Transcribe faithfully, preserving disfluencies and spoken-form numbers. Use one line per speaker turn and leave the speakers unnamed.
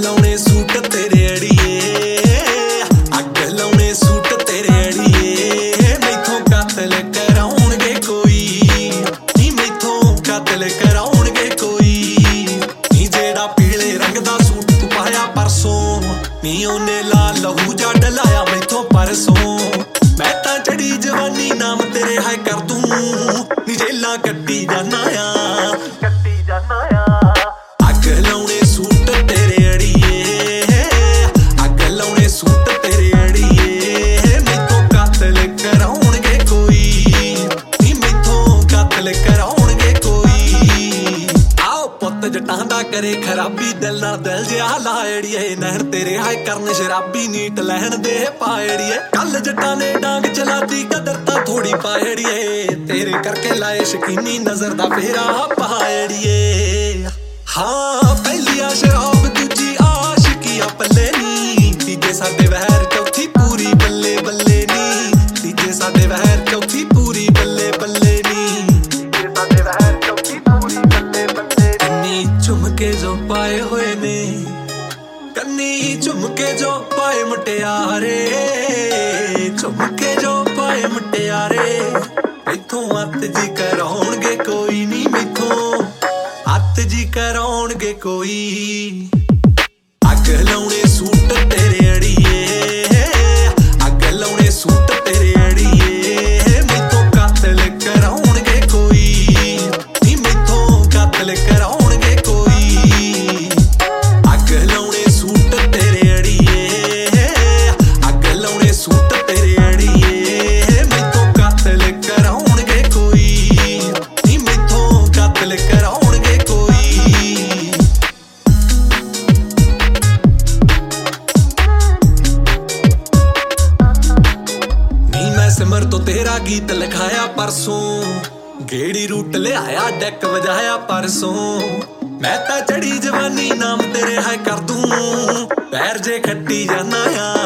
ਲਾਉਣੇ ਸੂਟ ਤੇਰੇ ਅੜੀਏ, ਅੱਗ ਲਾਉਣੇ ਸੂਟ ਤੇਰੇ ਅੜੀਏ। ਮੈਥੋਂ ਕਤਲ ਕਰਾਉਣਗੇ ਕੋਈ, ਨੀ ਮੈਥੋਂ ਕਤਲ ਕਰਾਉਣਗੇ ਕੋਈ। ਨੀ ਜਿਹੜਾ ਪੀਲੇ ਰੰਗ ਦਾ ਸੂਟ ਤੂੰ ਪਾਇਆ ਪਰਸੋਂ, ਨੀ ਉਹਨੇ ਲਾਲ ਲਹੂ ਜਾ ਡਲਾਇਆ ਮੈਥੋਂ ਪਰਸੋਂ। ਮੈਂ ਤਾਂ ਚੜੀ ਜਵਾਨੀ ਨਾਮ ਤੇਰੇ ਹਾਏ ਕਰ ਦੂੰ, ਨੀ ਜੇਲਾਂ ਕੱਟੀ ਜਾਨਾ ਆ ਕੱਟੀ ਜਾਨਾ ਆ। ਅੱਗ ਲਾਉਣੇ ਸੂਟ ਤੇਰੇ ਅੜੀਏ, ਅੱਗ ਲਾਉਣੇ ਸੂਟ ਤੇਰੇ ਅੜੀਏ। ਮੈਥੋਂ ਕਤਲ ਕਰਾਉਣਗੇ ਕੋਈ, ਨੀ ਮੈਥੋਂ ਕਤਲ ਕਰਾਉਣਗੇ ਕੋਈ। ਆਓ ਪੁੱਤ ਜੱਟਾਂ ਦਾ ਕਰੇ ਖਰਾਬੀ, ਦਿਲ ਨਾਲ ਦਿਲ ਜਿਹਾ ਲਾੜੀਏ। ਨਹਿਰ ਤੇਰੇ ਹਾਏ ਕਰਨ ਸ਼ਰਾਬੀ, ਨੀਟ ਲੈਣ ਦੇ ਪਾੜੀਏ। ਕੱਲ ਜੱਟਾਂ ਨੇ ਡਾਂਗ ਚਲਾਤੀ, ਕਦਰ ਤਾਂ ਥੋੜੀ ਪਾੜੀਏ। ਤੇਰੇ ਕਰਕੇ ਲਾਏ ਸ਼ਕੀਨੀ ਨਜ਼ਰ ਦਾ ਫੇਰਾ ਪਾੜੀਏ। ਹਾਂ ਪਹਿਲੀ ਆ ਸ਼ਰਾਬ ਦੂਜੀ ਆਸ਼ਕੀ ਆ ਪੱਲੇ ਨੀ, ਤੀਜੇ ਸਾਡੇ ਵਹਿਰ ਚੌਥੀ ਪੂਰੀ ਬੱਲੇ ਬੱਲੇ ਨੀ। ਤੀਜੇ ਸਾਡੇ ਵਹਿਰ ਚੌਥੀ ਪੂਰੀ ਬੱਲੇ ਬੱਲੇ ਨੀ। ਤੀਜੇ ਸਾਡੇ ਵਹਿਰ ਚੌਥੀ ਪੂਰੀ ਬੱਲੇ ਬੱਲੇ। ਕੰਨੀ ਝੁਮਕੇ ਜੋ ਪਾਏ ਹੋਏ ਨੇ, ਕੰਨੀ ਝੁਮਕੇ ਜੋ ਪਾਏ ਮੁਟਿਆਰੇ, ਝੁਮਕੇ ਜੋ ਪਾਏ ਮੁਟਿਆਰੇ। ਮੈਥੋਂ ਅੱਤ ਜੀ ਕਰਾਉਣਗੇ ਕੋਈ ਨੀ, ਮੈਥੋਂ ਅੱਤ ਜੀ ਕਰਾਉਣਗੇ ਕੋਈ। ਅੱਗ ਲਾਉਣੇ ਸੂਟ ਤੇਰੇ ਅੜੀਏ, ਅੱਗ ਲਾਉਣੇ ਸੂਟ ਤੇਰੇ ਅੜੀਏ। ਮੈਥੋਂ ਕਤਲ ਕਰਾਉਣਗੇ ਕੋਈ, ਨੀ ਮੈਥੋਂ ਕਤਲ ਕਰਾਉਣਗੇ ਕੋਈ। ਅੱਗ ਲਾਉਣੇ ਸੂਟ ਤੇਰੇ ਅੜੀਏ, ਅੱਗ ਲਾਉਣੇ ਸੂਟ ਤੇਰੇ ਅੜੀਏ। ਮੈਥੋਂ ਕਤਲ ਕਰਾਉਣਗੇ ਕੋਈ, ਨੀ ਮੈਥੋਂ ਕਤਲ ਕਰਾਉਣਗੇ ਕੋਈ। ਨੀ ਮੈਂ ਸਿਮਰ ਤੋਂ ਤੇਰਾ ਗੀਤ ਲਿਖਾਇਆ ਪਰਸੋਂ, ਗੇੜੀ ਰੂਟ ਲਿਆਇਆ ਡੈਕ ਵਜਾਇਆ ਪਰਸੋਂ। ਮੈਂ ਤਾਂ ਚੜੀ ਜਵਾਨੀ ਨਾਮ ਤੇਰੇ ਹਾਏ ਕਰ ਦੂੰ, ਪੈਰ ਜੇ ਖੱਟੀ ਜਾਨਾ ਆ